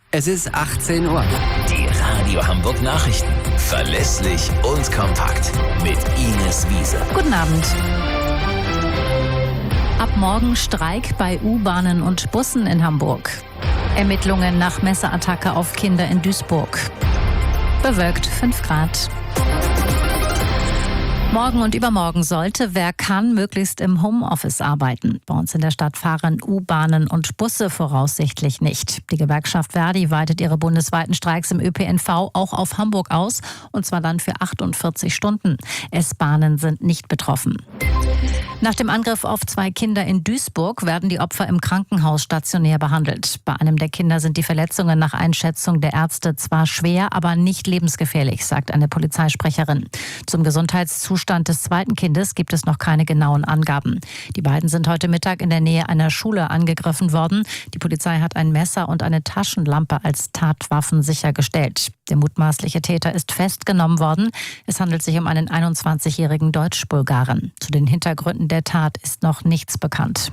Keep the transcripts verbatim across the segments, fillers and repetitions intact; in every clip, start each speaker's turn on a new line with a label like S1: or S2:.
S1: Es ist achtzehn Uhr.
S2: Die Radio Hamburg Nachrichten. Verlässlich und kompakt. Mit Ines Wiese.
S3: Guten Abend. Ab morgen Streik bei U-Bahnen und Bussen in Hamburg. Ermittlungen nach Messerattacke auf Kinder in Duisburg. Bewölkt fünf Grad. Morgen und übermorgen sollte, wer kann, möglichst im Homeoffice arbeiten. Bei uns in der Stadt fahren U-Bahnen und Busse voraussichtlich nicht. Die Gewerkschaft Verdi weitet ihre bundesweiten Streiks im Ö P N V auch auf Hamburg aus, und zwar dann für achtundvierzig Stunden. S-Bahnen sind nicht betroffen. Nach dem Angriff auf zwei Kinder in Duisburg werden die Opfer im Krankenhaus stationär behandelt. Bei einem der Kinder sind die Verletzungen nach Einschätzung der Ärzte zwar schwer, aber nicht lebensgefährlich, sagt eine Polizeisprecherin. Zum Gesundheitszustand des zweiten Kindes gibt es noch keine genauen Angaben. Die beiden sind heute Mittag in der Nähe einer Schule angegriffen worden. Die Polizei hat ein Messer und eine Taschenlampe als Tatwaffen sichergestellt. Der mutmaßliche Täter ist festgenommen worden. Es handelt sich um einen einundzwanzigjährigen Deutsch-Bulgaren. Zu den Hintergründen der Tat ist noch nichts bekannt.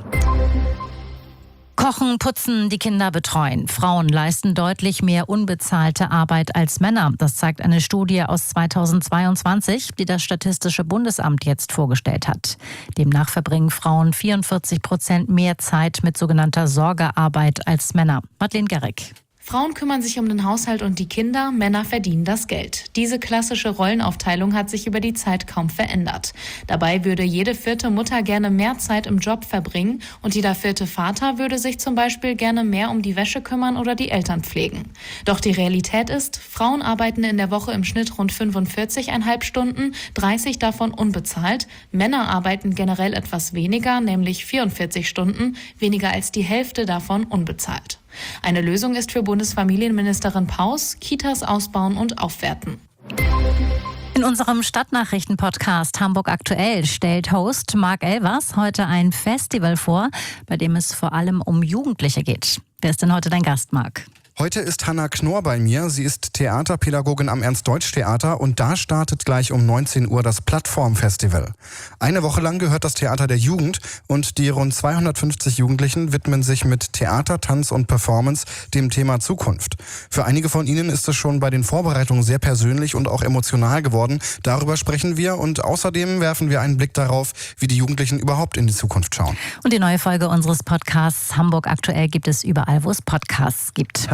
S3: Kochen, putzen, die Kinder betreuen. Frauen leisten deutlich mehr unbezahlte Arbeit als Männer. Das zeigt eine Studie aus zweitausendzweiundzwanzig, die das Statistische Bundesamt jetzt vorgestellt hat. Demnach verbringen Frauen vierundvierzig Prozent mehr Zeit mit sogenannter Sorgearbeit als Männer. Madeleine Gerrick.
S4: Frauen kümmern sich um den Haushalt und die Kinder, Männer verdienen das Geld. Diese klassische Rollenaufteilung hat sich über die Zeit kaum verändert. Dabei würde jede vierte Mutter gerne mehr Zeit im Job verbringen und jeder vierte Vater würde sich zum Beispiel gerne mehr um die Wäsche kümmern oder die Eltern pflegen. Doch die Realität ist, Frauen arbeiten in der Woche im Schnitt rund fünfundvierzig Komma fünf Stunden, dreißig davon unbezahlt. Männer arbeiten generell etwas weniger, nämlich vierundvierzig Stunden, weniger als die Hälfte davon unbezahlt. Eine Lösung ist für Bundesfamilienministerin Paus: Kitas ausbauen und aufwerten.
S3: In unserem Stadtnachrichten-Podcast Hamburg aktuell stellt Host Marc Elvers heute ein Festival vor, bei dem es vor allem um Jugendliche geht. Wer ist denn heute dein Gast, Marc?
S5: Heute ist Hanna Knorr bei mir. Sie ist Theaterpädagogin am Ernst-Deutsch-Theater und da startet gleich um neunzehn Uhr das Plattform-Festival. Eine Woche lang gehört das Theater der Jugend und die rund zweihundertfünfzig Jugendlichen widmen sich mit Theater, Tanz und Performance dem Thema Zukunft. Für einige von ihnen ist es schon bei den Vorbereitungen sehr persönlich und auch emotional geworden. Darüber sprechen wir und außerdem werfen wir einen Blick darauf, wie die Jugendlichen überhaupt in die Zukunft schauen.
S3: Und die neue Folge unseres Podcasts Hamburg aktuell gibt es überall, wo es Podcasts gibt.